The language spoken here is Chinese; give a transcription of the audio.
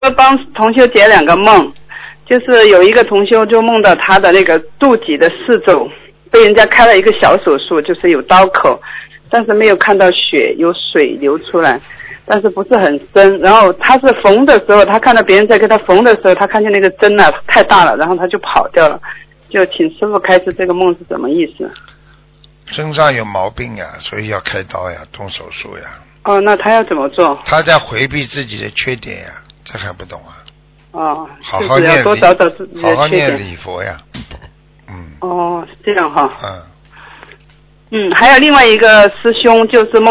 帮同修解2个梦，就是有一个同修就梦到他的那个肚脐的四周被人家开了一个小手术，就是有刀口，但是没有看到血，有水流出来，但是不是很深。然后他是缝的时候，他看到别人在给他缝的时候，他看见那个针啊太大了，然后他就跑掉了。就请师父开示这个梦是什么意思？ 身上有毛病呀，所以要开刀呀，动手术呀。 哦，那他要怎么做？ 他在回避自己的缺点呀，这还不懂啊？ 哦， 好好念要多找找自己的缺点。 好好念礼佛呀。 哦，是这样哈。 嗯。 还有另外一个师兄就是梦